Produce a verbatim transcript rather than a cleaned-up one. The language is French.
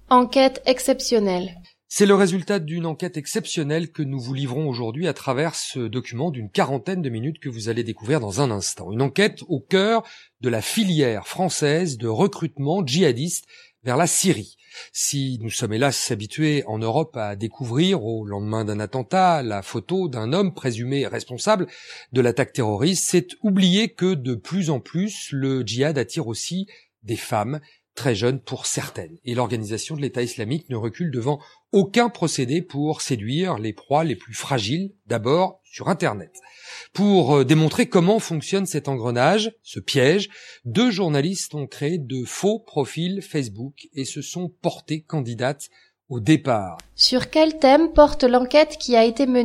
Enquête exceptionnelle. C'est le résultat d'une enquête exceptionnelle que nous vous livrons aujourd'hui à travers ce document d'une quarantaine de minutes que vous allez découvrir dans un instant. Une enquête au cœur de la filière française de recrutement djihadiste vers la Syrie. Si nous sommes hélas habitués en Europe à découvrir au lendemain d'un attentat la photo d'un homme présumé responsable de l'attaque terroriste, c'est oublier que de plus en plus le djihad attire aussi des femmes très jeunes pour certaines. Et l'organisation de l'État islamique ne recule devant aucun procédé pour séduire les proies les plus fragiles, d'abord sur Internet. Pour démontrer comment fonctionne cet engrenage, ce piège, deux journalistes ont créé de faux profils Facebook et se sont portés candidates au départ. Sur quel thème porte l'enquête qui a été menée ?